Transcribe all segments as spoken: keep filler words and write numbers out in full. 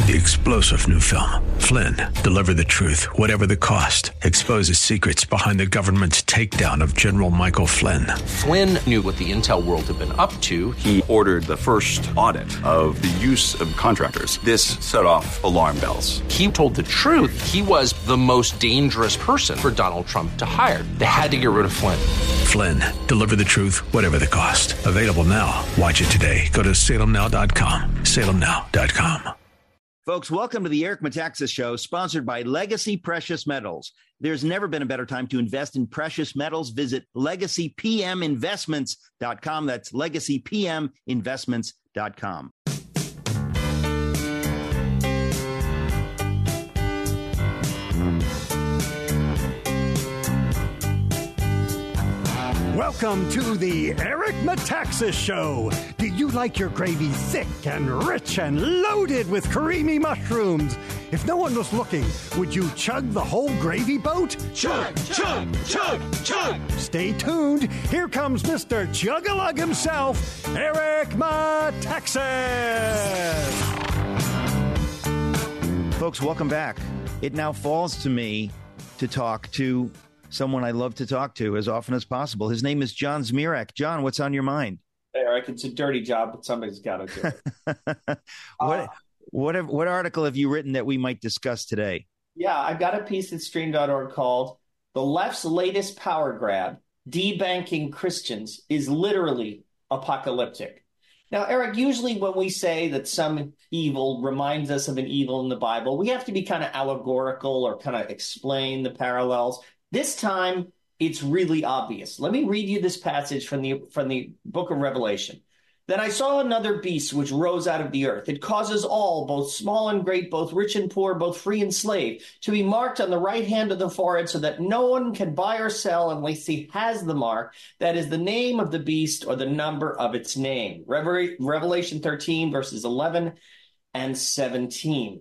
The explosive new film, Flynn, deliver the truth, whatever the cost. Exposes secrets behind the government's takedown of General Michael Flynn. Flynn knew what the intel world had been up to. He ordered the first audit of the use of contractors. This set off alarm bells. He told the truth. He was the most dangerous person for Donald Trump to hire. They had to get rid of Flynn. Flynn, deliver the truth, whatever the cost. Available now. Watch it today. Go to salem now dot com. salem now dot com. Folks, welcome to the Eric Metaxas Show, sponsored by Legacy Precious Metals. There's never been a better time to invest in precious metals. Visit legacy p m investments dot com. That's legacy p m investments dot com. Welcome to the Eric Metaxas Show. Do you like your gravy thick and rich and loaded with creamy mushrooms? If no one was looking, would you chug the whole gravy boat? Chug, chug, chug, chug. Stay tuned. Here comes Mister Chug-a-Lug himself, Eric Metaxas. Folks, welcome back. It now falls to me to talk to someone I love to talk to as often as possible. His name is John Zmirak. John, what's on your mind? Hey, Eric, it's a dirty job, but somebody's got to do it. what, uh, what, have, what article have you written that we might discuss today? Yeah, I've got a piece at stream dot org called "The Left's Latest Power Grab, Debanking Christians is Literally Apocalyptic." Now, Eric, usually when we say that some evil reminds us of an evil in the Bible, we have to be kind of allegorical or kind of explain the parallels. This time, it's really obvious. Let me read you this passage from the from the book of Revelation. "Then I saw another beast which rose out of the earth. It causes all, both small and great, both rich and poor, both free and slave, to be marked on the right hand of the forehead so that no one can buy or sell unless he has the mark, that is the name of the beast or the number of its name." Revelation thirteen, verses eleven and seventeen.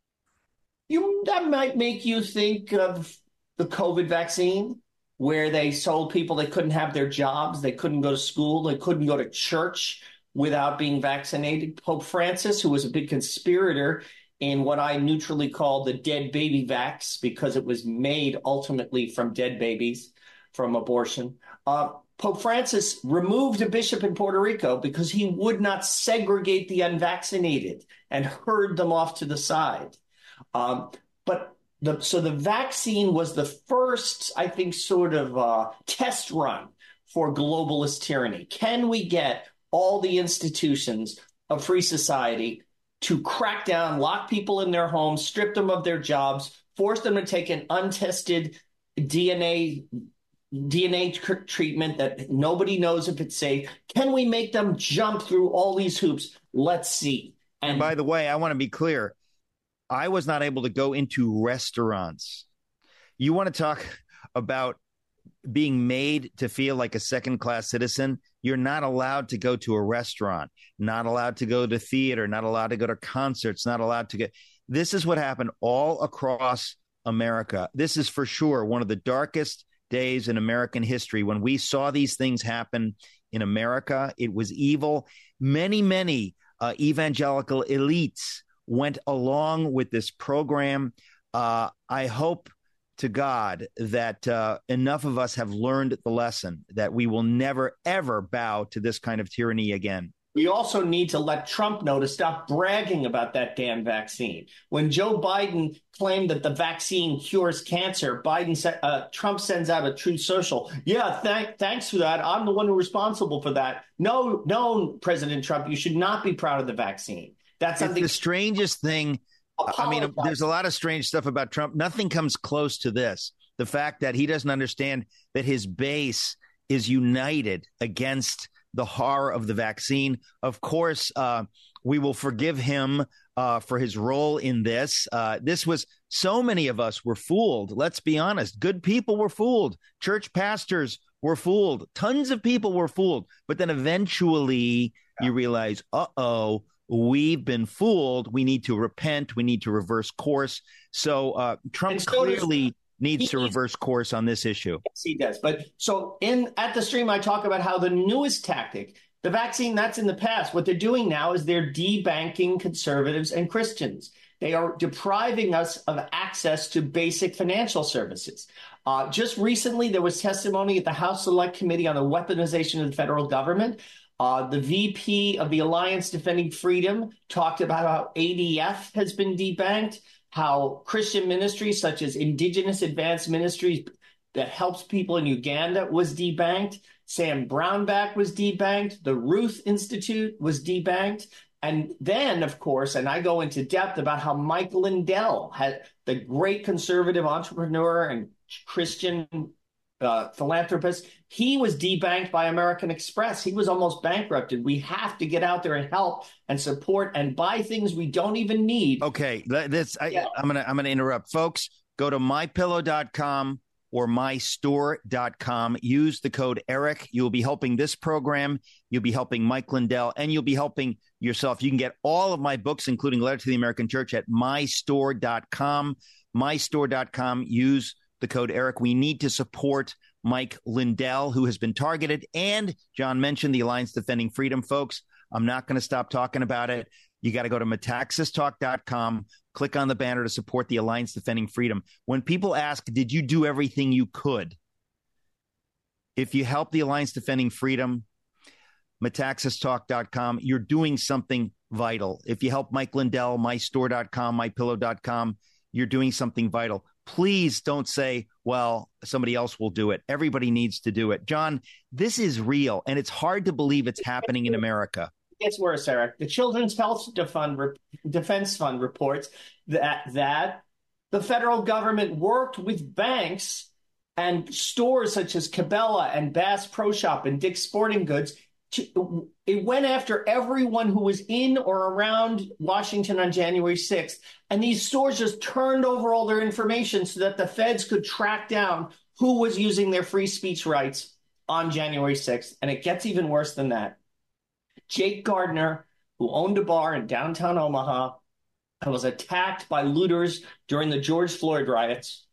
You, that might make you think of the COVID vaccine, where they told people they couldn't have their jobs, they couldn't go to school, they couldn't go to church without being vaccinated. Pope Francis, who was a big conspirator in what I neutrally call the dead baby vax, because it was made ultimately from dead babies, from abortion. Uh, Pope Francis removed a bishop in Puerto Rico because he would not segregate the unvaccinated and herd them off to the side. Um, but The, so the vaccine was the first, I think, sort of uh, test run for globalist tyranny. Can we get all the institutions of free society to crack down, lock people in their homes, strip them of their jobs, force them to take an untested D N A D N A tr- treatment that nobody knows if it's safe? Can we make them jump through all these hoops? Let's see. And, and by the way, I want to be clear. I was not able to go into restaurants. You want to talk about being made to feel like a second-class citizen? You're not allowed to go to a restaurant, not allowed to go to theater, not allowed to go to concerts, not allowed to get. This is what happened all across America. This is for sure one of the darkest days in American history. When we saw these things happen in America, it was evil. Many, many uh, evangelical elites went along with this program. Uh, I hope to God that uh, enough of us have learned the lesson that we will never, ever bow to this kind of tyranny again. We also need to let Trump know to stop bragging about that damn vaccine. When Joe Biden claimed that the vaccine cures cancer, Biden sa- uh, Trump sends out a Truth Social. Yeah, th- thanks for that. I'm the one who's responsible for that. No, no, President Trump, you should not be proud of the vaccine. That's something. It's the strangest thing. I mean, there's a lot of strange stuff about Trump. Nothing comes close to this. The fact that he doesn't understand that his base is united against the horror of the vaccine. Of course, uh, we will forgive him uh, for his role in this. Uh, this was so many of us were fooled. Let's be honest. Good people were fooled. Church pastors were fooled. Tons of people were fooled. But then eventually you realize, uh-oh, we've been fooled. We need to repent. We need to reverse course. So uh, Trump so clearly does, needs to reverse course on this issue. Yes, he does. But so in at the stream, I talk about how the newest tactic The vaccine, that's in the past. What they're doing now is they're debanking conservatives and Christians. They are depriving us of access to basic financial services. Uh, just recently, there was testimony at the House Select Committee on the Weaponization of the Federal Government. Uh, the V P of the Alliance Defending Freedom talked about how A D F has been debanked, how Christian ministries such as Indigenous Advanced Ministries that helps people in Uganda was debanked. Sam Brownback was debanked. The Ruth Institute was debanked. And then, of course, and I go into depth about how Mike Lindell, had the great conservative entrepreneur and Christian uh, philanthropist, he was debanked by American Express. He was almost bankrupted. We have to get out there and help and support and buy things we don't even need. Okay, this I, yeah. I'm gonna I'm gonna interrupt, folks. Go to my pillow dot com or my store dot com. Use the code Eric. You'll be helping this program. You'll be helping Mike Lindell, and you'll be helping yourself. You can get all of my books, including Letter to the American Church, at my store dot com. my store dot com. Use the code Eric. We need to support Mike Lindell, who has been targeted. And John mentioned the Alliance Defending Freedom, folks. I'm not going to stop talking about it. You got to go to metaxas talk dot com, click on the banner to support the Alliance Defending Freedom. When people ask, did you do everything you could? If you help the Alliance Defending Freedom, metaxas talk dot com, you're doing something vital. If you help Mike Lindell, my store dot com, my pillow dot com, you're doing something vital. Please don't say, well, somebody else will do it. Everybody needs to do it. John, this is real, and it's hard to believe it's happening in America. It gets worse, Eric. The Children's Health Fund, Defense Fund reports that, that the federal government worked with banks and stores such as Cabela and Bass Pro Shop and Dick's Sporting Goods. To, it went after everyone who was in or around Washington on January sixth. And these stores just turned over all their information so that the feds could track down who was using their free speech rights on January sixth. And it gets even worse than that. Jake Gardner, who owned a bar in downtown Omaha and was attacked by looters during the George Floyd riots.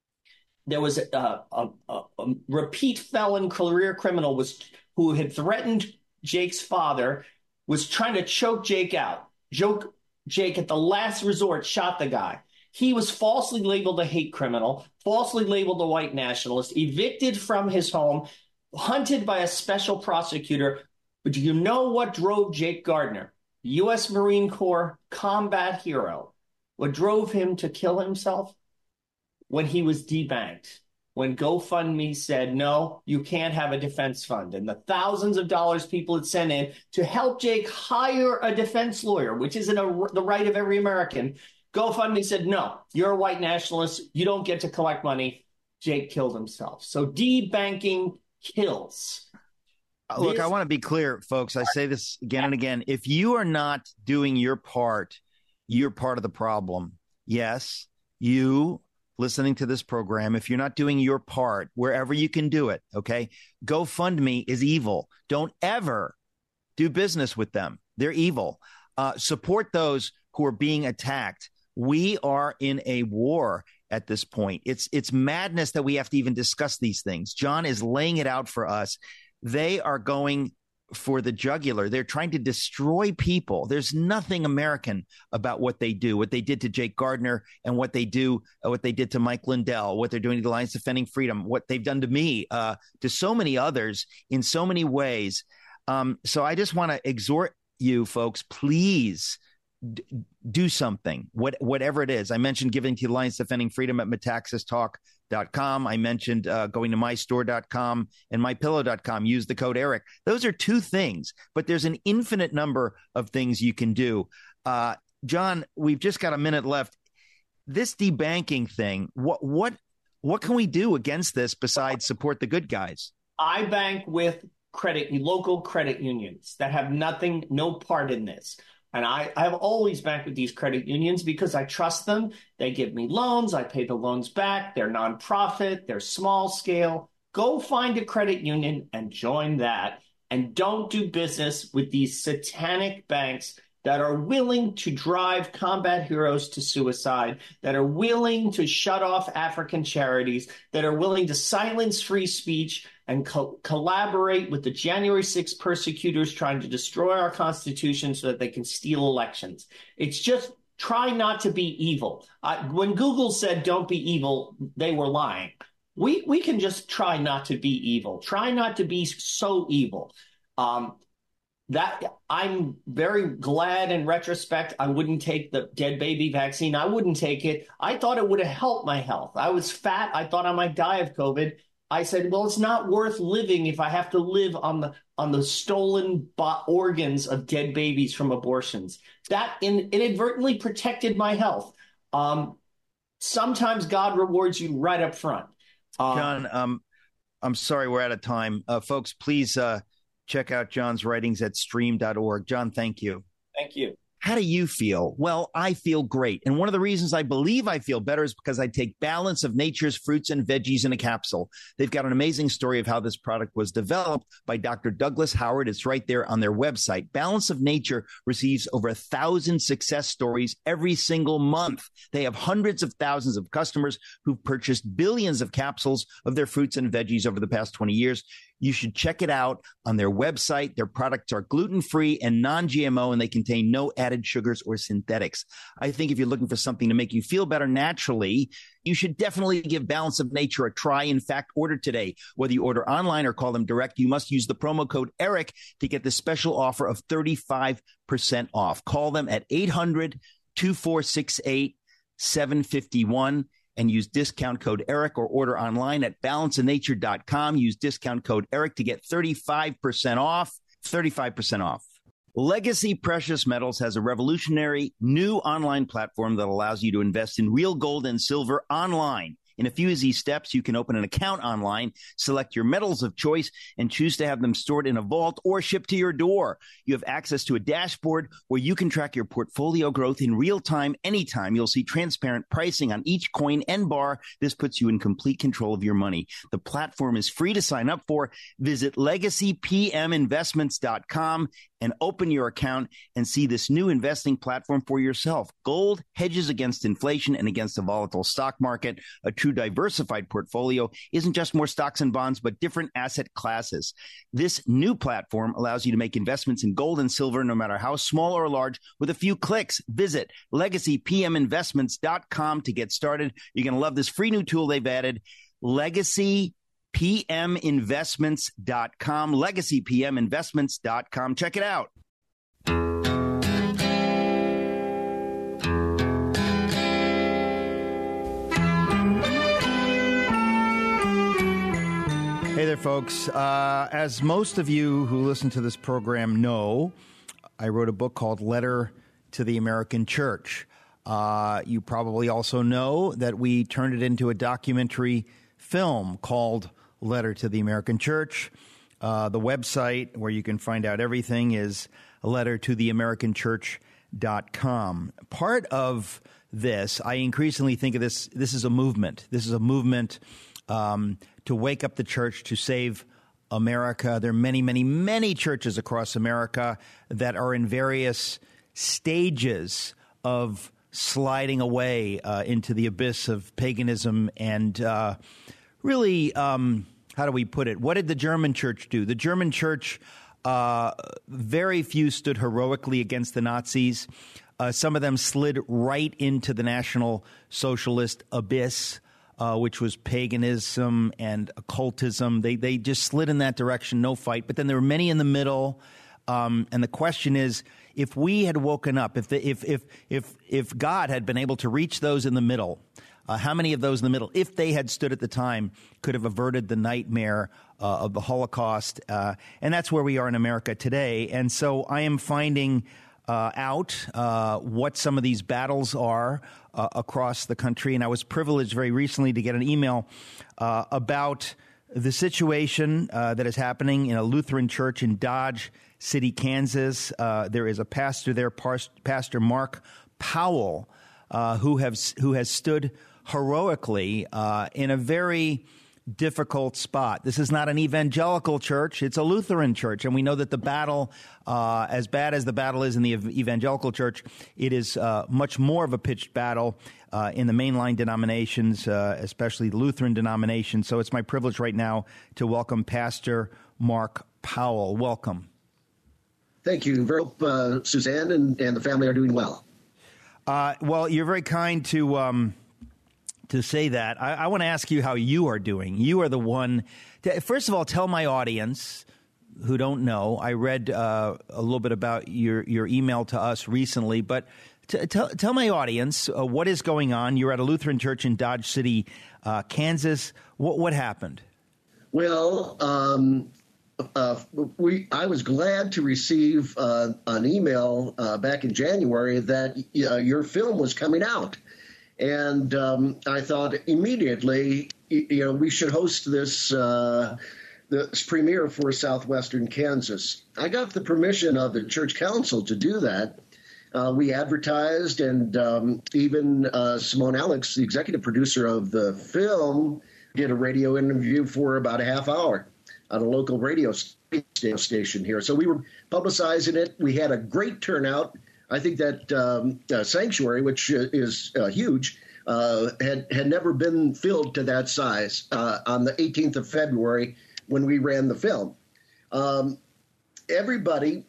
There was a, a, a, a repeat felon career criminal was who had threatened Jake's father, was trying to choke Jake out. Joke, Jake, at the last resort, shot the guy. He was falsely labeled a hate criminal, falsely labeled a white nationalist, evicted from his home, hunted by a special prosecutor. But do you know what drove Jake Gardner, U S Marine Corps combat hero, what drove him to kill himself? When he was debanked. When GoFundMe said, no, you can't have a defense fund. And the thousands of dollars people had sent in to help Jake hire a defense lawyer, which isn't a, the right of every American. GoFundMe said, no, you're a white nationalist. You don't get to collect money. Jake killed himself. So debanking kills. Look, this- I want to be clear, folks. I say this again and again. If you are not doing your part, you're part of the problem. Yes, you listening to this program, if you're not doing your part wherever you can do it, okay, GoFundMe is evil. Don't ever do business with them. They're evil. Uh, support those who are being attacked. We are in a war at this point. It's it's madness that we have to even discuss these things. John is laying it out for us. They are going for the jugular. They're trying to destroy people. There's nothing American about what they do, what they did to Jake Gardner and what they do, uh, what they did to Mike Lindell, what they're doing to the Alliance Defending Freedom, what they've done to me, uh, to so many others in so many ways. Um, so I just want to exhort you folks, please d- do something, what, whatever it is. I mentioned giving to the Alliance Defending Freedom at metaxas talk dot com. I mentioned uh, going to my store dot com and my pillow dot com. Use the code Eric. Those are two things, but there's an infinite number of things you can do. Uh, John, we've just got a minute left. This debanking thing, what what what can we do against this besides support the good guys? I bank with credit local credit unions that have nothing, no part in this. And I, I've always banked with these credit unions because I trust them. They give me loans. I pay the loans back. They're nonprofit. They're small scale. Go find a credit union and join that. And don't do business with these satanic banks that are willing to drive combat heroes to suicide, that are willing to shut off African charities, that are willing to silence free speech, and co- collaborate with the January sixth persecutors trying to destroy our Constitution so that they can steal elections. It's just try not to be evil. I, when Google said don't be evil, they were lying. We we can just try not to be evil. Try not to be so evil. Um, that I'm very glad in retrospect I wouldn't take the dead baby vaccine. I wouldn't take it. I thought it would have helped my health. I was fat. I thought I might die of COVID. I said, well, it's not worth living if I have to live on the on the stolen organs of dead babies from abortions. That in, inadvertently protected my health. Um, sometimes God rewards you right up front. Uh, John, um, I'm sorry we're out of time. Uh, folks, please uh, check out John's writings at stream dot org. John, thank you. Thank you. How do you feel? Well, I feel great. And one of the reasons I believe I feel better is because I take Balance of Nature's fruits and veggies in a capsule. They've got an amazing story of how this product was developed by Doctor Douglas Howard. It's right there on their website. Balance of Nature receives over a thousand success stories every single month. They have hundreds of thousands of customers who've purchased billions of capsules of their fruits and veggies over the past twenty years. You should check it out on their website. Their products are gluten-free and non-G M O, and they contain no added sugars or synthetics. I think if you're looking for something to make you feel better naturally, you should definitely give Balance of Nature a try. In fact, order today. Whether you order online or call them direct, you must use the promo code ERIC to get the special offer of thirty-five percent off. Call them at eight hundred, two four six eight, seven five one. And use discount code ERIC, or order online at balance of nature dot com. Use discount code ERIC to get thirty-five percent off, thirty-five percent off. Legacy Precious Metals has a revolutionary new online platform that allows you to invest in real gold and silver online. In a few easy steps, you can open an account online, select your metals of choice, and choose to have them stored in a vault or shipped to your door. You have access to a dashboard where you can track your portfolio growth in real time, anytime. You'll see transparent pricing on each coin and bar. This puts you in complete control of your money. The platform is free to sign up for. Visit legacy p m investments dot com and open your account and see this new investing platform for yourself. Gold hedges against inflation and against a volatile stock market. A true diversified portfolio isn't just more stocks and bonds, but different asset classes. This new platform allows you to make investments in gold and silver, no matter how small or large, with a few clicks. Visit legacy p m investments dot com to get started. You're going to love this free new tool they've added, legacy p m investments dot com, legacy p m investments dot com. Check it out. Hey there, folks. Uh, as most of you who listen to this program know, I wrote a book called Letter to the American Church. Uh, you probably also know that we turned it into a documentary film called Letter to the American Church. Uh, the website where you can find out everything is letter to the american church dot com. Part of this, I increasingly think of this, this is a movement. This is a movement um, to wake up the church, to save America. There are many, many, many churches across America that are in various stages of sliding away uh, into the abyss of paganism and uh, really, um, how do we put it? What did the German church do? The German church, uh, very few stood heroically against the Nazis. Uh, some of them slid right into the National Socialist abyss, uh, which was paganism and occultism. They they just slid in that direction, no fight. But then there were many in the middle. Um, and the question is, if we had woken up, if the, if if if if God had been able to reach those in the middle, uh, how many of those in the middle, if they had stood at the time, could have averted the nightmare uh, of the Holocaust? Uh, and that's where we are in America today. And so I am finding uh, out uh, what some of these battles are uh, across the country. And I was privileged very recently to get an email uh, about the situation uh, that is happening in a Lutheran church in Dodge City, Kansas. Uh, there is a pastor there, Pastor Mark Powell, uh, who has who has stood heroically uh, in a very difficult spot. This is not an evangelical church. It's a Lutheran church. And we know that the battle, uh, as bad as the battle is in the evangelical church, it is uh, much more of a pitched battle uh, in the mainline denominations, uh, especially the Lutheran denomination. So it's my privilege right now to welcome Pastor Mark Powell. Welcome. Thank you. I hope uh, Suzanne and, and the family are doing well. Uh, well, you're very kind to um, to say that. I, I want to ask you how you are doing. You are the one. To, first of all, tell my audience who don't know. I read uh, a little bit about your your email to us recently, but t- tell tell my audience uh, what is going on. You're at a Lutheran church in Dodge City, uh, Kansas. What what happened? Well, um, uh, we I was glad to receive uh, an email uh, back in January that uh, your film was coming out. And um, I thought immediately, you know, we should host this uh, this premiere for Southwestern Kansas. I got the permission of the church council to do that. Uh, we advertised, and um, even uh, Simone Alex, the executive producer of the film, did a radio interview for about a half hour on a local radio station here. So we were publicizing it. We had a great turnout. I think that um, uh, Sanctuary, which is uh, huge, uh, had had never been filled to that size uh, on the eighteenth of February when we ran the film. Um, everybody,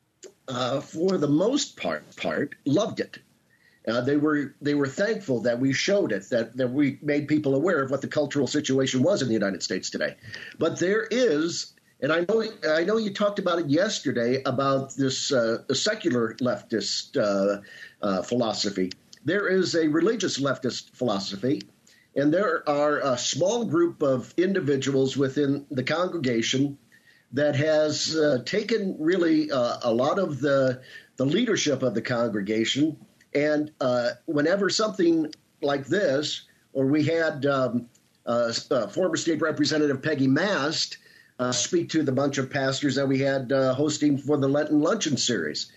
uh, for the most part, part loved it. Uh, they were they were thankful that we showed it, that, that we made people aware of what the cultural situation was in the United States today. But there is. And I know I know you talked about it yesterday about this uh, secular leftist uh, uh, philosophy. There is a religious leftist philosophy, and there are a small group of individuals within the congregation that has uh, taken really uh, a lot of the the leadership of the congregation. And uh, whenever something like this, or we had um, uh, uh, former State Representative Peggy Mast Uh, speak to the bunch of pastors that we had uh, hosting for the Lenten Luncheon series.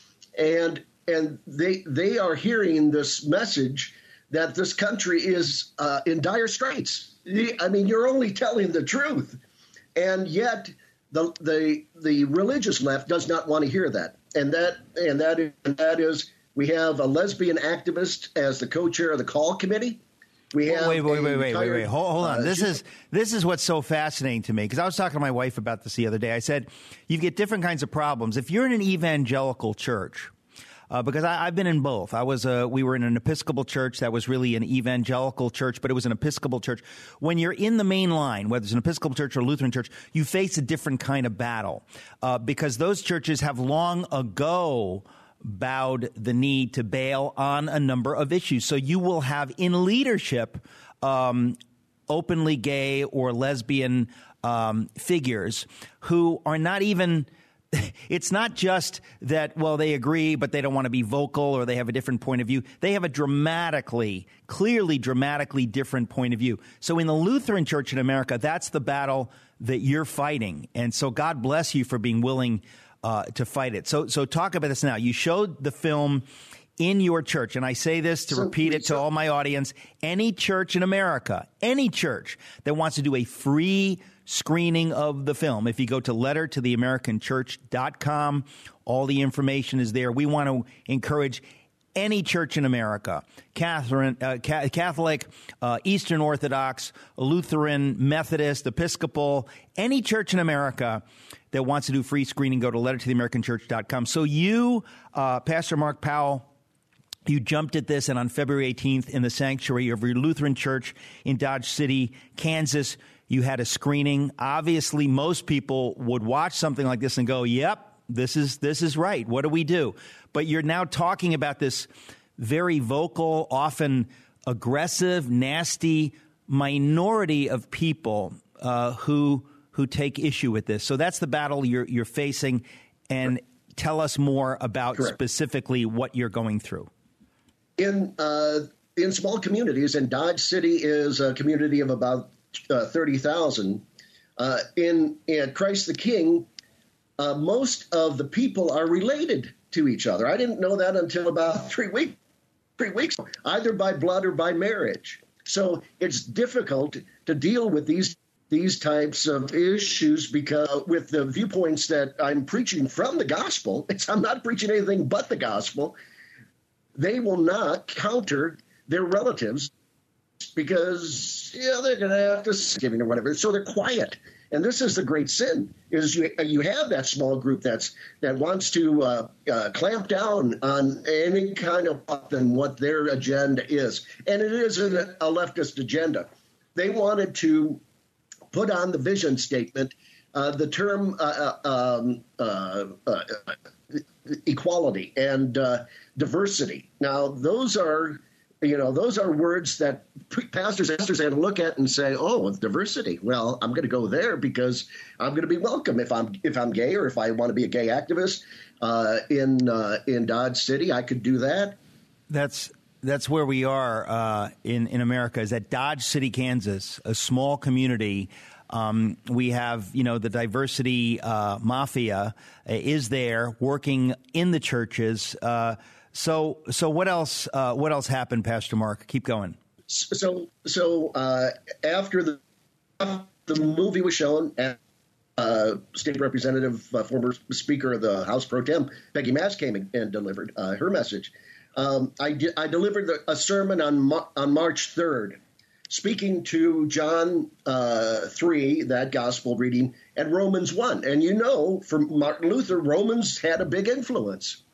And and they they are hearing this message that this country is uh, in dire straits. I mean, you're only telling the truth. And yet the the the religious left does not want to hear that. And that and that is, and that is we have a lesbian activist as the co-chair of the call committee. We have wait, wait, wait, wait, wait, wait. Hold, hold on. Uh, this is this is what's so fascinating to me, because I was talking to my wife about this the other day. I said, you get different kinds of problems. If you're in an evangelical church, uh, because I, I've been in both. I was uh, we were in an Episcopal church that was really an evangelical church, but it was an Episcopal church. When you're in the main line, whether it's an Episcopal church or a Lutheran church, you face a different kind of battle uh, because those churches have long ago bowed the knee to bail on a number of issues. So you will have in leadership um, openly gay or lesbian um, figures who are not even – it's not just that, well, they agree, but they don't want to be vocal or they have a different point of view. They have a dramatically, clearly dramatically different point of view. So in the Lutheran Church in America, that's the battle that you're fighting. And so God bless you for being willing – Uh, to fight it. So so talk about this now. You showed the film in your church, and I say this to so, repeat it to so, all my audience. Any church in America, any church that wants to do a free screening of the film, if you go to letter to the american church dot com, all the information is there. We want to encourage any church in America, Catherine, uh, Catholic, uh, Eastern Orthodox, Lutheran, Methodist, Episcopal, any church in America that wants to do free screening, go to letter to the american church dot com. So you, uh, Pastor Mark Powell, you jumped at this, and on February eighteenth in the sanctuary of your Lutheran church in Dodge City, Kansas, you had a screening. Obviously, most people would watch something like this and go, yep, this is this is right. What do we do? But you're now talking about this very vocal, often aggressive, nasty minority of people uh, who who take issue with this. So that's the battle you're you're facing. And tell us more about Correct. Specifically what you're going through. In uh, in small communities, and Dodge City is a community of about uh, thirty thousand. Uh, in, in Christ the King, uh, most of the people are related to each other. I didn't know that until about three weeks, three weeks, either by blood or by marriage. So it's difficult to deal with these these types of issues because with the viewpoints that I'm preaching from the gospel, it's, I'm not preaching anything but the gospel. They will not counter their relatives because, yeah, they're going to have to give or whatever. So they're quiet. And this is the great sin, is you you have that small group that's that wants to uh, uh, clamp down on any kind of than what their agenda is. And it is a, a leftist agenda. They wanted to put on the vision statement uh, the term uh, um, uh, uh, equality and uh, diversity. Now, those are, you know, those are words that pastors and pastors had to look at and say, "Oh, it's diversity. Well, I'm going to go there because I'm going to be welcome if I'm if I'm gay or if I want to be a gay activist uh, in uh, in Dodge City, I could do that." That's that's where we are uh, in in America. Is at Dodge City, Kansas, a small community. Um, we have, you know, the diversity uh, mafia is there working in the churches. Uh, so, so what else? Uh, what else happened, Pastor Mark? Keep going. So, so uh, after the the movie was shown, uh, State Representative, uh, former Speaker of the House Pro Tem, Peggy Mass came and delivered uh, her message. Um, I, di- I delivered a sermon on Ma- on March third. Speaking to John uh, three, that gospel reading, and Romans one. And you know, for Martin Luther, Romans had a big influence.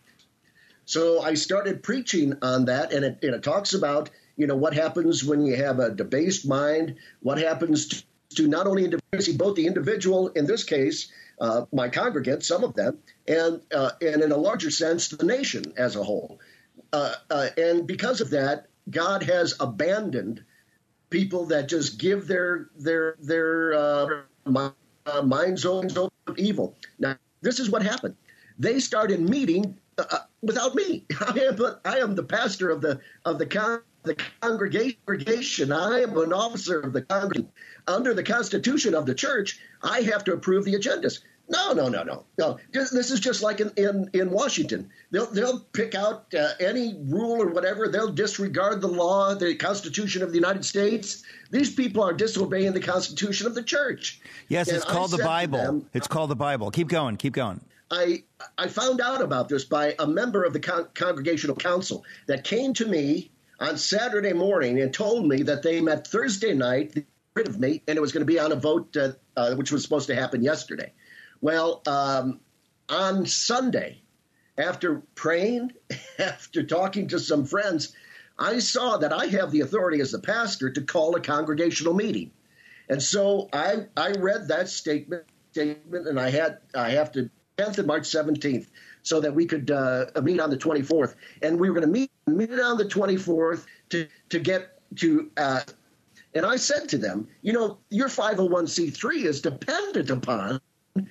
So I started preaching on that, and it, and it talks about, you know, what happens when you have a debased mind, what happens to, to not only both the individual, in this case, uh, my congregants, some of them, and, uh, and in a larger sense, the nation as a whole. Uh, uh, and because of that, God has abandoned people that just give their their their uh, minds over evil. Now, this is what happened. They started meeting uh, without me. I am, I am the pastor of the of the, con- the congregation. I am an officer of the congregation. Under the Constitution of the church, I have to approve the agendas. No, no, no, no, no. This is just like in, in, in Washington. They'll they'll pick out uh, any rule or whatever. They'll disregard the law, the Constitution of the United States. These people are disobeying the Constitution of the church. Yes, and it's called I the Bible. Them, it's called the Bible. Keep going. Keep going. I I found out about this by a member of the con- Congregational Council that came to me on Saturday morning and told me that they met Thursday night, they got rid of me, and it was going to be on a vote uh, uh, which was supposed to happen yesterday. Well, um, on Sunday, after praying, after talking to some friends, I saw that I have the authority as the pastor to call a congregational meeting. And so I I read that statement, statement and I had I have to tenth and March seventeenth so that we could uh, meet on the twenty-fourth. And we were going to meet, meet on the twenty-fourth to, to get to uh, – and I said to them, you know, your five oh one c three is dependent upon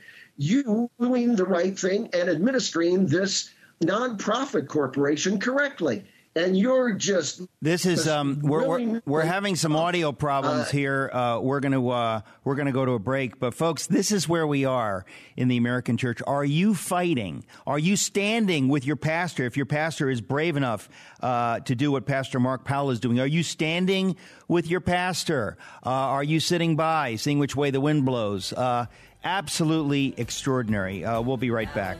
you doing the right thing and administering this nonprofit corporation correctly. And you're just this is um we're really, we're, we're having some audio problems uh, here. Uh, we're going to uh, we're going to go to a break. But folks, this is where we are in the American church. Are you fighting? Are you standing with your pastor? If your pastor is brave enough uh, to do what Pastor Mark Powell is doing, are you standing with your pastor? Uh, are you sitting by, seeing which way the wind blows? Uh, absolutely extraordinary. Uh, we'll be right back.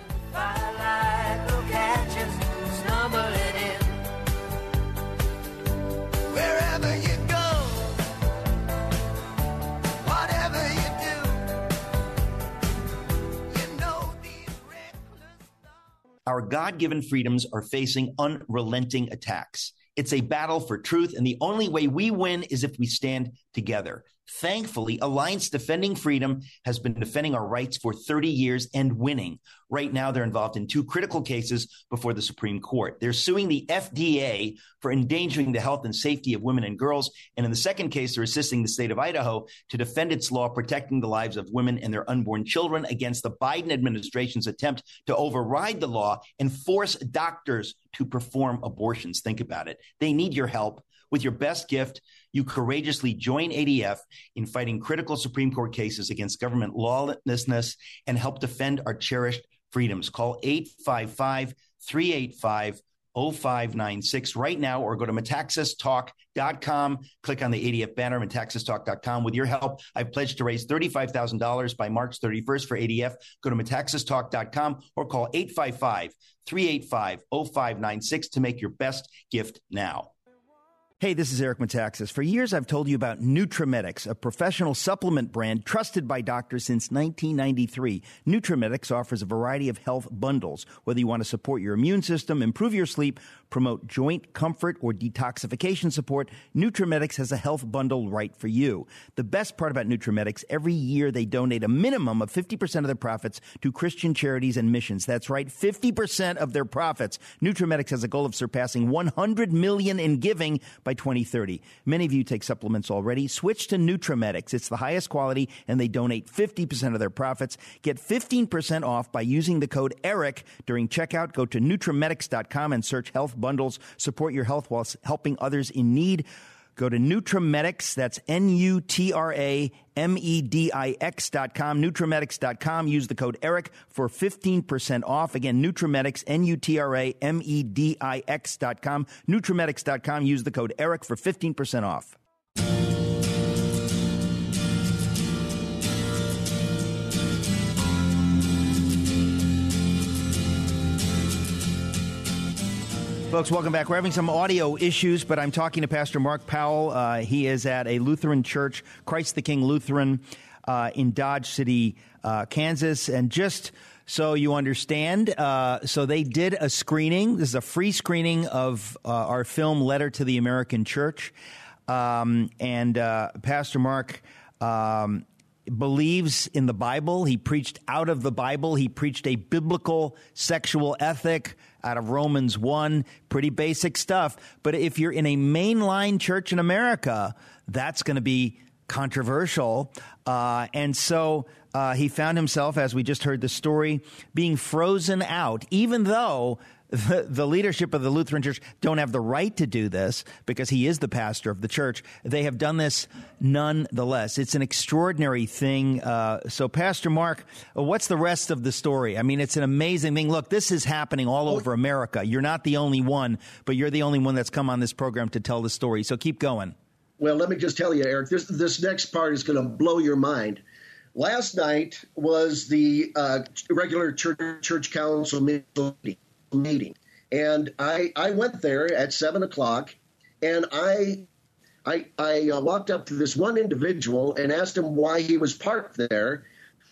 Our God-given freedoms are facing unrelenting attacks. It's a battle for truth, and the only way we win is if we stand together. Thankfully, Alliance Defending Freedom has been defending our rights for thirty years and winning. Right now, they're involved in two critical cases before the Supreme Court. They're suing the F D A for endangering the health and safety of women and girls. And in the second case, they're assisting the state of Idaho to defend its law protecting the lives of women and their unborn children against the Biden administration's attempt to override the law and force doctors to perform abortions. Think about it. They need your help. With your best gift, you courageously join A D F in fighting critical Supreme Court cases against government lawlessness and help defend our cherished freedoms. Call eight five five, three eight five, oh five nine six right now, or go to metaxas talk dot com. Click on the A D F banner, metaxas talk dot com. With your help, I've pledged to raise thirty-five thousand dollars by March thirty-first for A D F. Go to metaxas talk dot com or call eight five five, three eight five, oh five nine six to make your best gift now. Hey, this is Eric Metaxas. For years, I've told you about Nutramedix, a professional supplement brand trusted by doctors since nineteen ninety-three. Nutramedix offers a variety of health bundles. Whether you want to support your immune system, improve your sleep, promote joint comfort, or detoxification support, Nutramedix has a health bundle right for you. The best part about Nutramedix, every year they donate a minimum of fifty percent of their profits to Christian charities and missions. That's right, fifty percent of their profits. Nutramedix has a goal of surpassing one hundred million dollars in giving by twenty thirty. Many of you take supplements already. Switch to Nutramedix. It's the highest quality, and they donate fifty percent of their profits. Get fifteen percent off by using the code ERIC during checkout. Go to Nutramedix dot com and search health bundles. Support your health while helping others in need. Go to Nutramedix, that's N U T R A M E D I X dot com, Nutramedix dot com. Use the code ERIC for fifteen percent off. Again, Nutramedix, N U T R A M E D I X dot com, Nutramedix dot com. Use the code ERIC for fifteen percent off. Folks, welcome back. We're having some audio issues, but I'm talking to Pastor Mark Powell. Uh, he is at a Lutheran church, Christ the King Lutheran, uh, in Dodge City, uh, Kansas. And just so you understand, uh, so they did a screening. This is a free screening of uh, our film, Letter to the American Church. Um, and uh, Pastor Mark um, believes in the Bible. He preached out of the Bible. He preached a biblical sexual ethic out of Romans one, pretty basic stuff. But if you're in a mainline church in America, that's going to be controversial. Uh, and so uh, he found himself, as we just heard the story, being frozen out, even though the, the leadership of the Lutheran Church don't have the right to do this because he is the pastor of the church. They have done this nonetheless. It's an extraordinary thing. Uh, so, Pastor Mark, what's the rest of the story? I mean, it's an amazing thing. Look, this is happening all over America. You're not the only one, but you're the only one that's come on this program to tell the story. So keep going. Well, let me just tell you, Eric, this, this next part is going to blow your mind. Last night was the uh, regular church, church council meeting. meeting. And I, I went there at seven o'clock, and I I, I uh, walked up to this one individual and asked him why he was parked there.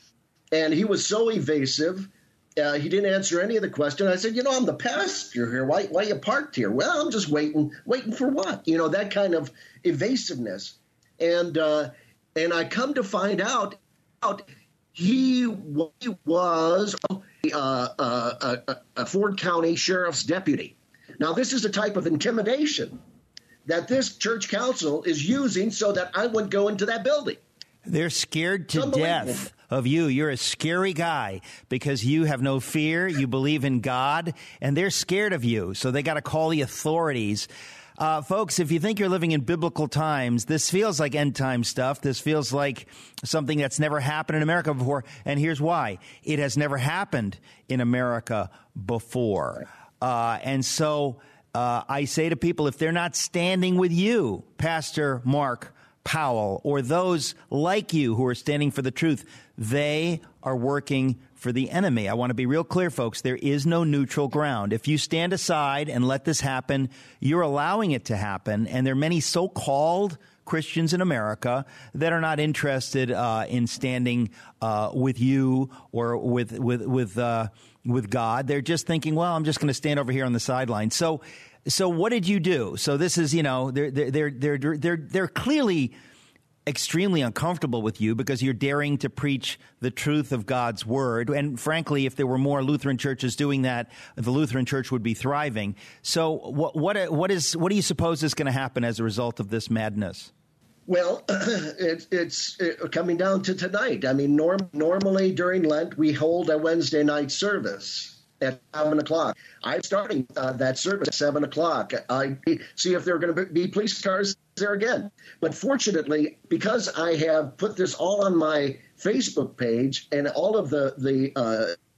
And he was so evasive. Uh, he didn't answer any of the question. I said, you know, I'm the pastor here. Why, why are you parked here? Well, I'm just waiting. Waiting for what? You know, that kind of evasiveness. And uh, and I come to find out, out he, he was uh, uh, a, a Ford County Sheriff's deputy. Now, this is the type of intimidation that this church council is using so that I would go into that building. They're scared to death of you. You're a scary guy because you have no fear. You believe in God, and they're scared of you. So they got to call the authorities. Uh, folks, if you think you're living in biblical times, this feels like end time stuff. This feels like something that's never happened in America before. And here's why. It has never happened in America before. Uh, and so uh, I say to people, if they're not standing with you, Pastor Mark Powell, or those like you who are standing for the truth, they are working for the enemy. I want to be real clear, folks. There is no neutral ground. If you stand aside and let this happen, you're allowing it to happen. And there are many so-called Christians in America that are not interested uh, in standing uh, with you or with with with uh, with God. They're just thinking, well, I'm just going to stand over here on the sideline. So. So what did you do? So this is, you know, they're they're they're they're they're they're clearly extremely uncomfortable with you because you're daring to preach the truth of God's word. And frankly, if there were more Lutheran churches doing that, the Lutheran Church would be thriving. So what what what is what do you suppose is going to happen as a result of this madness? Well, it, it's it, coming down to tonight. I mean, norm, normally during Lent we hold a Wednesday night service at seven o'clock. I'm starting uh, that service at seven o'clock. I see if there are going to be police cars there again. But fortunately, because I have put this all on my Facebook page and all of the, the uh,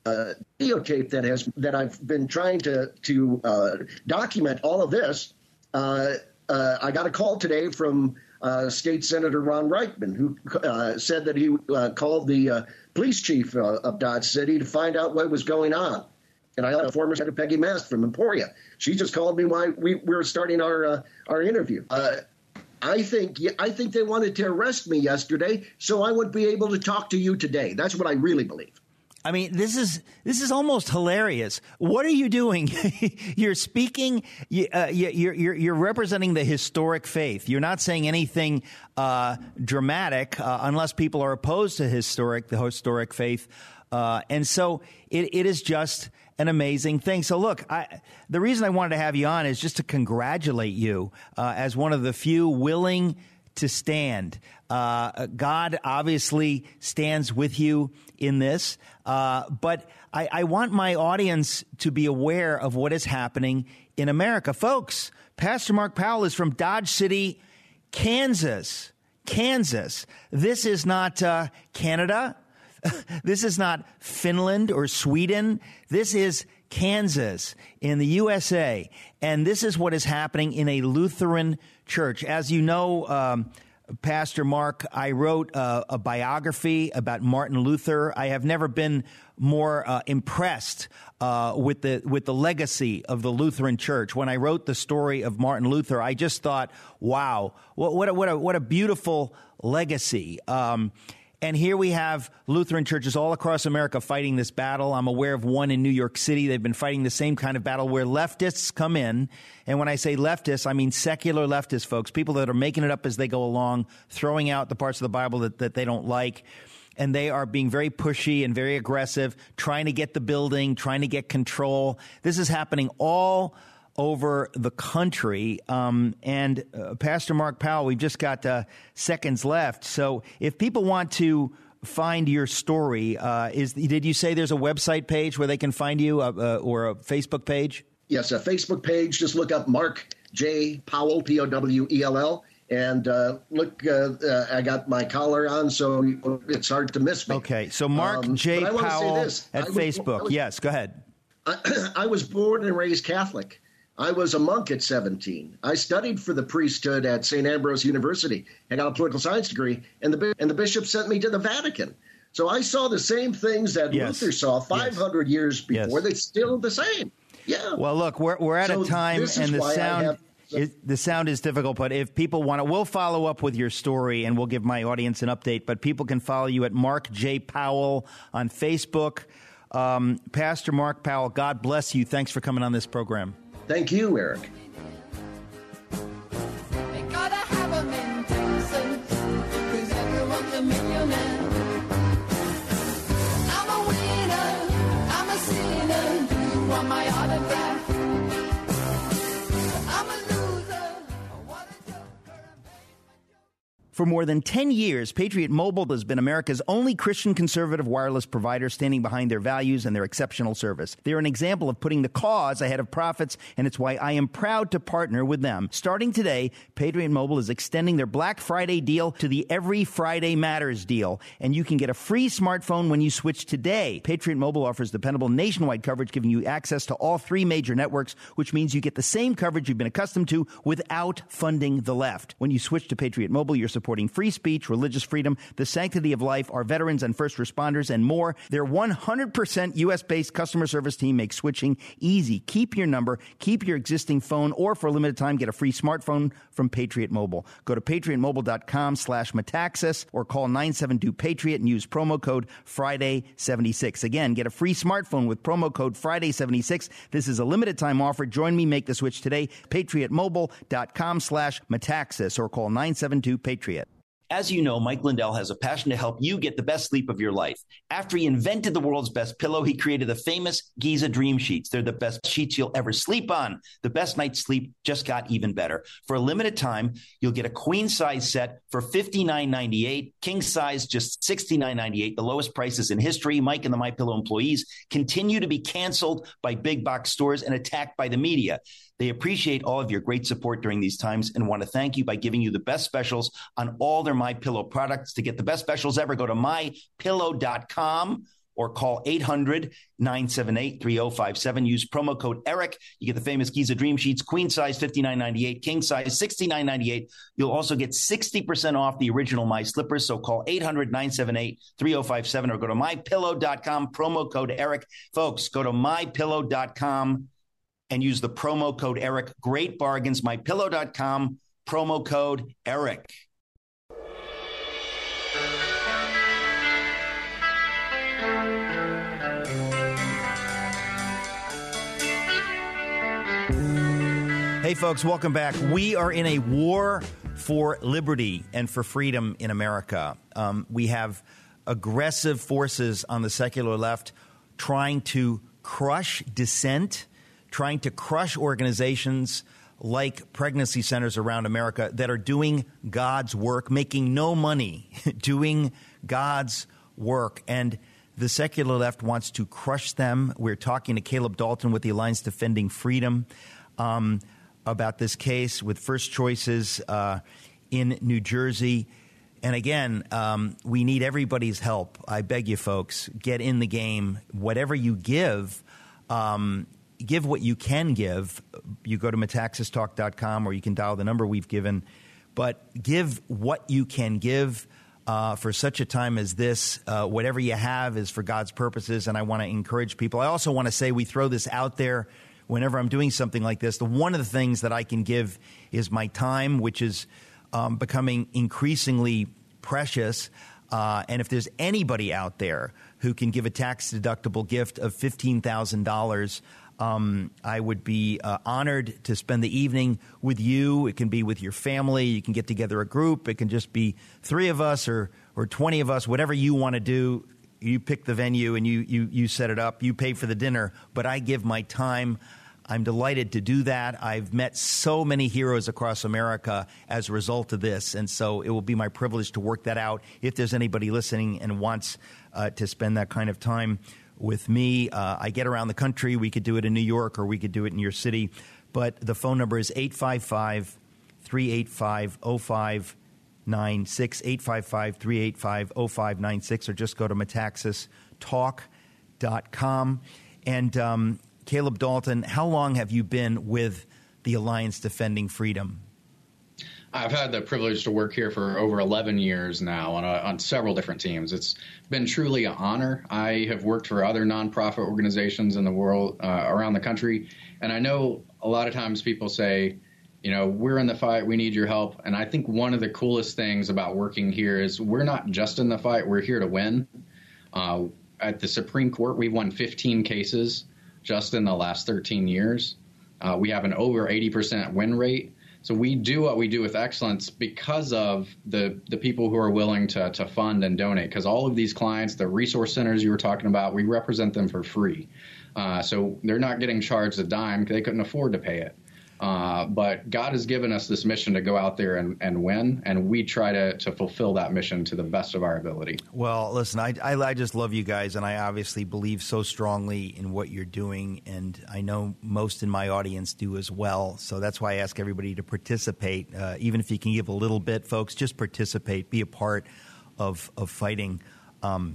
uh, videotape that has that I've been trying to to uh, document all of this. Uh, uh, I got a call today from uh, State Senator Ron Reichman, who uh, said that he uh, called the uh, police chief uh, of Dodge City to find out what was going on. And I had a former Senator Peggy Mast from Emporia. She just called me while we, we were starting our uh, our interview. Uh, I think I think they wanted to arrest me yesterday, so I would be able to talk to you today. That's what I really believe. I mean, this is this is almost hilarious. What are you doing? You're speaking. You, uh, you're, you're you're representing the historic faith. You're not saying anything uh, dramatic uh, unless people are opposed to historic the historic faith, uh, and so it, it is just an amazing thing. So look, I, the reason I wanted to have you on is just to congratulate you uh, as one of the few willing to stand. Uh, God obviously stands with you in this, uh, but I, I want my audience to be aware of what is happening in America. Folks, Pastor Mark Powell is from Dodge City, Kansas. Kansas. This is not uh, Canada. This is not Finland or Sweden. This is Kansas in the U S A. And this is what is happening in a Lutheran church. As you know, um, Pastor Mark, I wrote uh, a biography about Martin Luther. I have never been more uh, impressed uh, with the with the legacy of the Lutheran Church. When I wrote the story of Martin Luther, I just thought, wow, what, what, a, what, a, what a beautiful legacy. Um And here we have Lutheran churches all across America fighting this battle. I'm aware of one in New York City. They've been fighting the same kind of battle where leftists come in. And when I say leftists, I mean secular leftists, folks, people that are making it up as they go along, throwing out the parts of the Bible that, that they don't like. And they are being very pushy and very aggressive, trying to get the building, trying to get control. This is happening all over the country. Um, and uh, Pastor Mark Powell, we've just got uh, seconds left. So if people want to find your story, uh, is did you say there's a website page where they can find you uh, uh, or a Facebook page? Yes, a Facebook page. Just look up Mark J. Powell, P O W E L L. And uh, look, uh, uh, I got my collar on, so it's hard to miss me. Okay, so Mark um, J. Powell at was, Facebook. Was, yes, go ahead. I, I was born and raised Catholic. I was a monk at seventeen. I studied for the priesthood at Saint Ambrose University. I got a political science degree, and the and the bishop sent me to the Vatican. So I saw the same things that yes. Luther saw five hundred yes. years before. Yes. They're still the same. Yeah. Well, look, we're we're at so a time, and the sound have, is, the sound is difficult. But if people want to, we'll follow up with your story, and we'll give my audience an update. But people can follow you at Mark J. Powell on Facebook. Um, Pastor Mark Powell, God bless you. Thanks for coming on this program. Thank you, Eric. For more than ten years, Patriot Mobile has been America's only Christian conservative wireless provider, standing behind their values and their exceptional service. They're an example of putting the cause ahead of profits, and it's why I am proud to partner with them. Starting today, Patriot Mobile is extending their Black Friday deal to the Every Friday Matters deal, and you can get a free smartphone when you switch today. Patriot Mobile offers dependable nationwide coverage, giving you access to all three major networks, which means you get the same coverage you've been accustomed to without funding the left. When you switch to Patriot Mobile, you're supporting free speech, religious freedom, the sanctity of life, our veterans and first responders, and more. Their one hundred percent U S-based customer service team makes switching easy. Keep your number, keep your existing phone, or for a limited time, get a free smartphone from Patriot Mobile. Go to patriotmobile.com slash Metaxas or call nine seven two Patriot and use promo code Friday seventy-six. Again, get a free smartphone with promo code Friday seventy-six. This is a limited time offer. Join me, make the switch today. patriotmobile.com slash Metaxas or call nine seven two Patriot. As you know, Mike Lindell has a passion to help you get the best sleep of your life. After he invented the world's best pillow, he created the famous Giza Dream Sheets. They're the best sheets you'll ever sleep on. The best night's sleep just got even better. For a limited time, you'll get a queen size set for fifty-nine ninety-eight, king size just sixty-nine ninety-eight, the lowest prices in history. Mike and the MyPillow employees continue to be canceled by big box stores and attacked by the media. They appreciate all of your great support during these times and want to thank you by giving you the best specials on all their MyPillow products. To get the best specials ever, go to my pillow dot com or call eight hundred, nine seven eight, three oh five seven. Use promo code ERIC. You get the famous Giza Dream Sheets, queen size fifty-nine ninety-eight, king size sixty-nine ninety-eight. You'll also get sixty percent off the original My Slippers. So call eight hundred, nine seven eight, three oh five seven or go to my pillow dot com, promo code ERIC. Folks, go to my pillow dot com and use the promo code ERIC. Great bargains, my pillow dot com, promo code ERIC. Hey, folks, welcome back. We are in a war for liberty and for freedom in America. Um, we have aggressive forces on the secular left trying to crush dissent, trying to crush organizations like pregnancy centers around America that are doing God's work, making no money, doing God's work. And the secular left wants to crush them. We're talking to Caleb Dalton with the Alliance Defending Freedom um, about this case with First Choices uh, in New Jersey. And again, um, we need everybody's help. I beg you, folks, get in the game. Whatever you give, um, give what you can give. You go to metaxas talk dot com or you can dial the number we've given. But give what you can give uh, for such a time as this. Uh, whatever you have is for God's purposes, and I want to encourage people. I also want to say we throw this out there whenever I'm doing something like this. The one of the things that I can give is my time, which is um, becoming increasingly precious. Uh, and if there's anybody out there who can give a tax-deductible gift of fifteen thousand dollars, um, I would be uh, honored to spend the evening with you. It can be with your family. You can get together a group. It can just be three of us or or twenty of us, whatever you want to do. You pick the venue and you, you, you set it up. You pay for the dinner, but I give my time. I'm delighted to do that. I've met so many heroes across America as a result of this, and so it will be my privilege to work that out. If there's anybody listening and wants uh, to spend that kind of time with me, uh, I get around the country. We could do it in New York or we could do it in your city, but the phone number is eight five five, three eight five, oh five nine six, eight five five, three eight five, oh five nine six, or just go to metaxas talk dot com. And um, Caleb Dalton, how long have you been with the Alliance Defending Freedom? I've had the privilege to work here for over eleven years now on, a, on several different teams. It's been truly an honor. I have worked for other nonprofit organizations in the world, uh, around the country, and I know a lot of times people say, you know, we're in the fight, we need your help. And I think one of the coolest things about working here is we're not just in the fight, we're here to win. Uh, at the Supreme Court, we've won fifteen cases just in the last thirteen years. Uh, we have an over eighty percent win rate. So we do what we do with excellence because of the, the people who are willing to, to fund and donate, because all of these clients, the resource centers you were talking about, we represent them for free. Uh, so they're not getting charged a dime because they couldn't afford to pay it. Uh, but God has given us this mission to go out there and, and win, and we try to, to fulfill that mission to the best of our ability. Well, listen, I, I, I just love you guys, and I obviously believe so strongly in what you're doing, and I know most in my audience do as well. So that's why I ask everybody to participate. Uh, even if you can give a little bit, folks, just participate. Be a part of, of fighting. Um,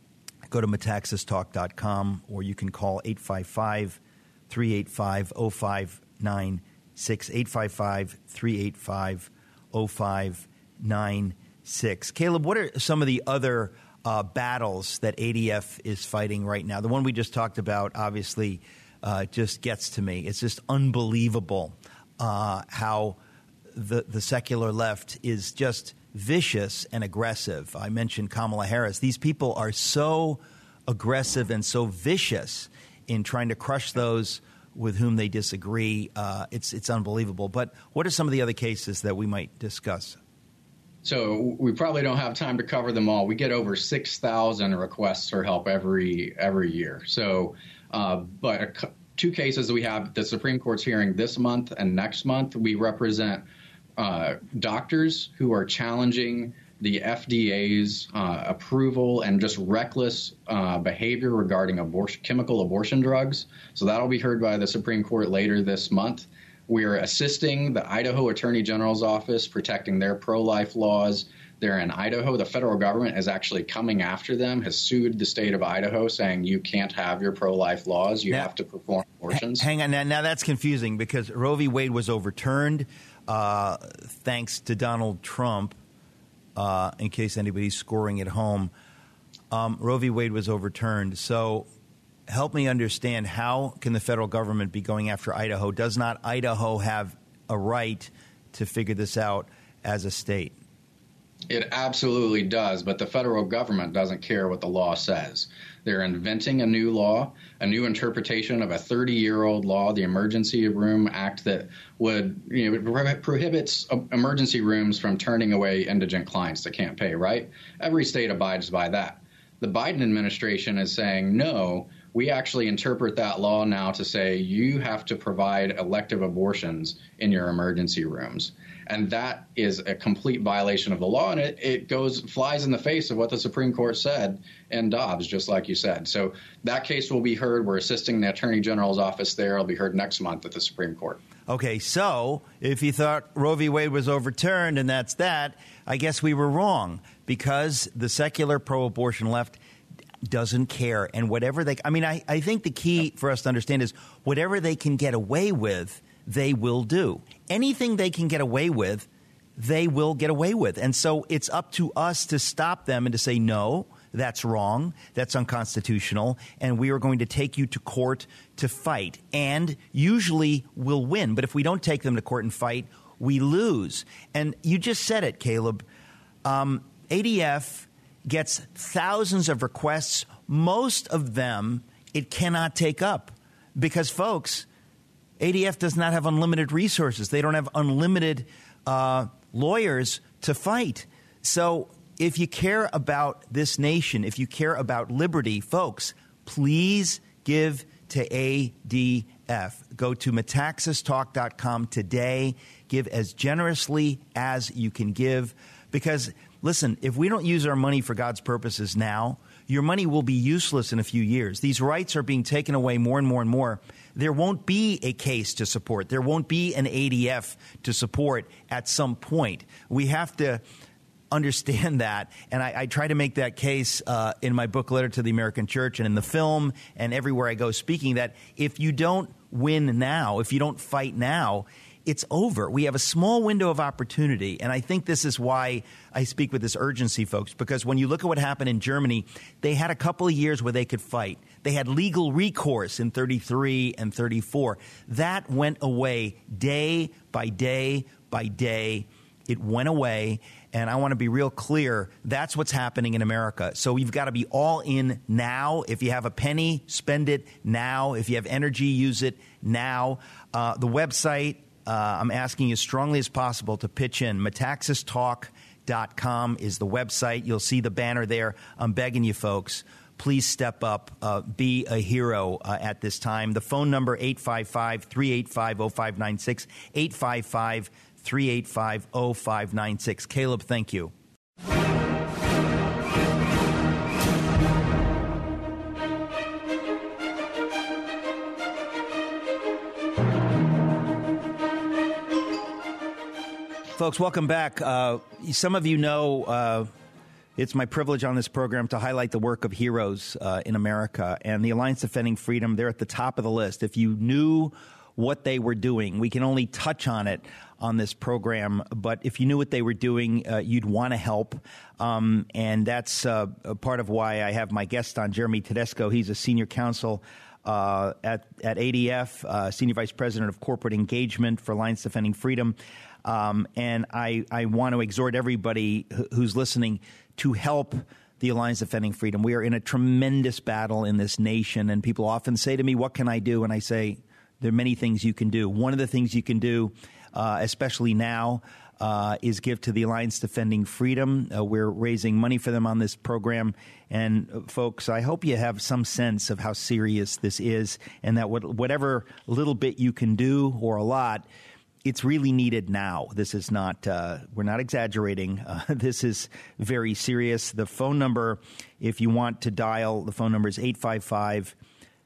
go to metaxas talk dot com, or you can call eight five five, three eight five, oh five nine six, eight five five, three eight five, oh five nine six. Caleb, what are some of the other uh, battles that A D F is fighting right now? The one we just talked about, obviously, uh, just gets to me. It's just unbelievable uh, how the, the secular left is just vicious and aggressive. I mentioned Kamala Harris. These people are so aggressive and so vicious in trying to crush those with whom they disagree. Uh, it's it's unbelievable. But what are some of the other cases that we might discuss? So we probably don't have time to cover them all. We get over six thousand requests for help every every year. So, uh, but a, two cases we have, the Supreme Court's hearing this month and next month. We represent uh, doctors who are challenging the F D A's uh, approval and just reckless uh, behavior regarding abortion, chemical abortion drugs. So that'll be heard by the Supreme Court later this month. We are assisting the Idaho Attorney General's office, protecting their pro-life laws. They're in Idaho. The federal government is actually coming after them, has sued the state of Idaho, saying you can't have your pro-life laws. You now, have to perform abortions. Hang on. Now, now that's confusing because Roe v. Wade was overturned uh, thanks to Donald Trump, uh, in case anybody's scoring at home. Um, Roe v. Wade was overturned. So help me understand, how can the federal government be going after Idaho? Does not Idaho have a right to figure this out as a state? It absolutely does, but the federal government doesn't care what the law says. They're inventing a new law, a new interpretation of a thirty-year-old law, the Emergency Room Act, that would, you know, prohibits emergency rooms from turning away indigent clients that can't pay, right? Every state abides by that. The Biden administration is saying, no, we actually interpret that law now to say you have to provide elective abortions in your emergency rooms. And that is a complete violation of the law, and it, it goes flies in the face of what the Supreme Court said in Dobbs, just like you said. So that case will be heard. We're assisting the Attorney General's office there. It'll be heard next month at the Supreme Court. Okay, so if you thought Roe v. Wade was overturned and that's that, I guess we were wrong, because the secular pro-abortion left doesn't care. And whatever they – I mean, I, I think the key for us to understand is whatever they can get away with, they will do. Anything they can get away with, they will get away with. And so it's up to us to stop them and to say, no, that's wrong, that's unconstitutional, and we are going to take you to court to fight. And usually we'll win. But if we don't take them to court and fight, we lose. And you just said it, Caleb. Um, A D F gets thousands of requests. Most of them it cannot take up because, folks, A D F does not have unlimited resources. They don't have unlimited uh, lawyers to fight. So if you care about this nation, if you care about liberty, folks, please give to A D F. Go to metaxas talk dot com today. Give as generously as you can give because, listen, if we don't use our money for God's purposes now, your money will be useless in a few years. These rights are being taken away more and more and more. There won't be a case to support. There won't be an A D F to support at some point. We have to understand that. And I, I try to make that case uh, in my book, Letter to the American Church, and in the film and everywhere I go speaking, that if you don't win now, if you don't fight now, it's over. We have a small window of opportunity. And I think this is why I speak with this urgency, folks, because when you look at what happened in Germany, they had a couple of years where they could fight. They had legal recourse in thirty-three and thirty-four. That went away day by day by day. It went away. And I want to be real clear. That's what's happening in America. So you've got to be all in now. If you have a penny, spend it now. If you have energy, use it now. Uh, the website, Uh, I'm asking you as strongly as possible to pitch in. metaxas talk dot com is the website. You'll see the banner there. I'm begging you, folks, please step up. Uh, be a hero uh, at this time. The phone number, eight five five, three eight five, oh five nine six, eight five five, three eight five, oh five nine six. Caleb, thank you. Folks, welcome back. Uh, some of you know uh, it's my privilege on this program to highlight the work of heroes uh, in America. And the Alliance Defending Freedom, they're at the top of the list. If you knew what they were doing, we can only touch on it on this program. But if you knew what they were doing, uh, you'd want to help. Um, and that's uh, a part of why I have my guest on, Jeremy Tedesco. He's a senior counsel uh, at, at A D F, uh, senior vice president of corporate engagement for Alliance Defending Freedom. Um, and I, I want to exhort everybody who's listening to help the Alliance Defending Freedom. We are in a tremendous battle in this nation, and people often say to me, what can I do? And I say, there are many things you can do. One of the things you can do, uh, especially now, uh, is give to the Alliance Defending Freedom. Uh, we're raising money for them on this program. And, uh, folks, I hope you have some sense of how serious this is, and that what, whatever little bit you can do, or a lot, it's really needed now. This is not, uh, we're not exaggerating. Uh, this is very serious. The phone number, if you want to dial, the phone number is eight five five,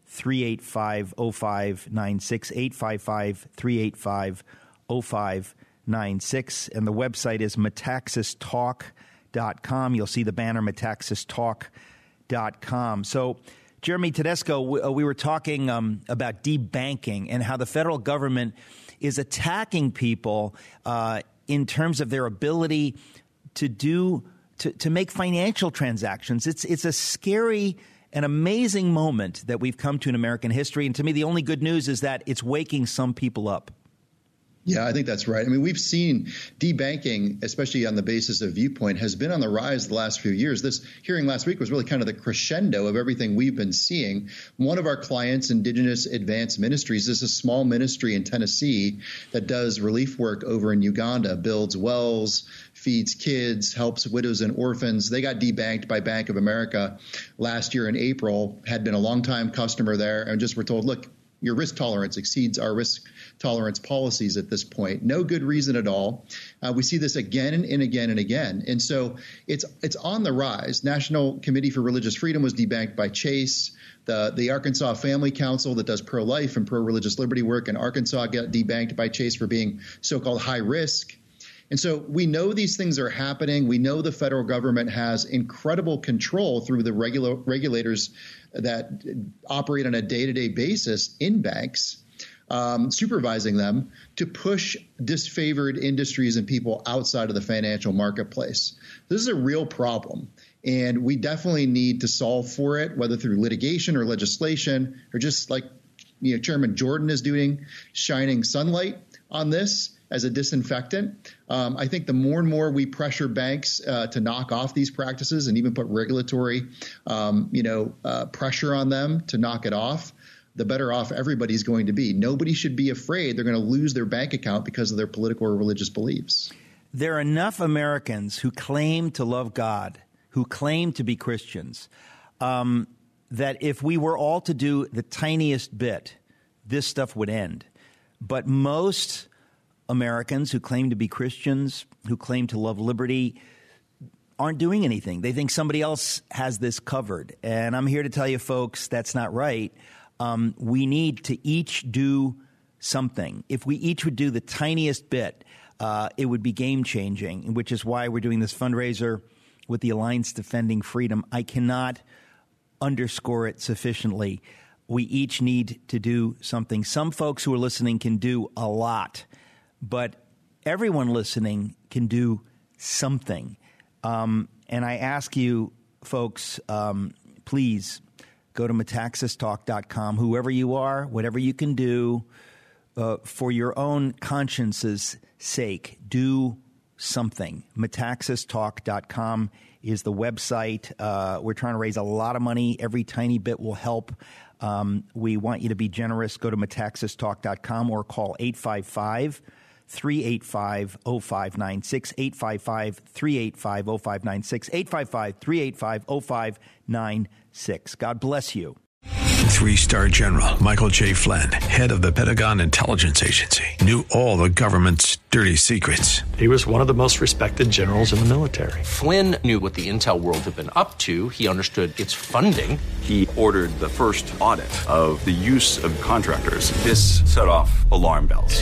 three eight five, oh five nine six, eight five five, three eight five, oh five nine six. And the website is metaxas talk dot com. You'll see the banner, metaxas talk dot com. So, Jeremy Tedesco, we, uh, we were talking um, about debanking and how the federal government is attacking people uh, in terms of their ability to do to, to make financial transactions. It's it's a scary and amazing moment that we've come to in American history. And to me, the only good news is that it's waking some people up. Yeah, I think that's right. I mean, we've seen debanking, especially on the basis of viewpoint, has been on the rise the last few years. This hearing last week was really kind of the crescendo of everything we've been seeing. One of our clients, Indigenous Advanced Ministries, is a small ministry in Tennessee that does relief work over in Uganda, builds wells, feeds kids, helps widows and orphans. They got debanked by Bank of America last year in April, had been a longtime customer there, and just were told, look, your risk tolerance exceeds our risk tolerance policies at this point. No good reason at all. Uh, we see this again and, and again and again. And so it's it's on the rise. National Committee for Religious Freedom was debanked by Chase. The, the Arkansas Family Council that does pro-life and pro-religious liberty work in Arkansas got debanked by Chase for being so-called high risk. And so we know these things are happening. We know the federal government has incredible control through the regular regulators that operate on a day-to-day basis in banks, um, supervising them to push disfavored industries and people outside of the financial marketplace. This is a real problem, and we definitely need to solve for it, whether through litigation or legislation, or just like you know, Chairman Jordan is doing, shining sunlight on this as a disinfectant. Um, I think the more and more we pressure banks uh, to knock off these practices and even put regulatory, um, you know, uh, pressure on them to knock it off, the better off everybody's going to be. Nobody should be afraid they're going to lose their bank account because of their political or religious beliefs. There are enough Americans who claim to love God, who claim to be Christians, um, that if we were all to do the tiniest bit, this stuff would end. But most Americans who claim to be Christians, who claim to love liberty, aren't doing anything. They think somebody else has this covered. And I'm here to tell you, folks, that's not right. Um, we need to each do something. If we each would do the tiniest bit, uh, it would be game-changing, which is why we're doing this fundraiser with the Alliance Defending Freedom. I cannot underscore it sufficiently. We each need to do something. Some folks who are listening can do a lot, but everyone listening can do something. Um, and I ask you, folks, um, please go to metaxas talk dot com. Whoever you are, whatever you can do uh, for your own conscience's sake, do something. metaxas talk dot com is the website. Uh, we're trying to raise a lot of money. Every tiny bit will help. Um, we want you to be generous. Go to metaxas talk dot com or call eight five five, three eight five, oh five nine six, eight five five, three eight five, oh five nine six, eight five five, three eight five, oh five nine six. God bless you. Three-star General Michael J. Flynn, head of the Pentagon Intelligence Agency, knew all the government's dirty secrets. He was one of the most respected generals in the military. Flynn knew what the intel world had been up to. He understood its funding. He ordered the first audit of the use of contractors. This set off alarm bells.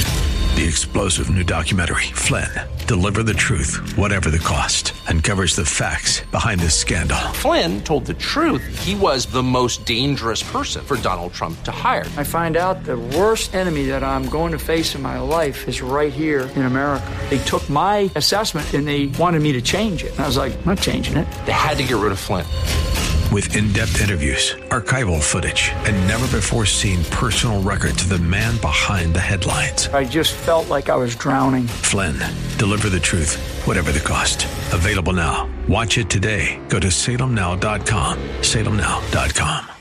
The explosive new documentary, Flynn, Deliver the Truth, Whatever the Cost, uncovers the facts behind this scandal. Flynn told the truth. He was the most dangerous person for Donald Trump to hire. I find out the worst enemy that I'm going to face in my life is right here in America. They took my assessment and they wanted me to change it. And I was like, I'm not changing it. They had to get rid of Flynn. With in-depth interviews, archival footage, and never-before-seen personal records of the man behind the headlines. I just felt like I was drowning. Flynn, Deliver the Truth, Whatever the Cost. Available now. Watch it today. Go to salem now dot com. salem now dot com.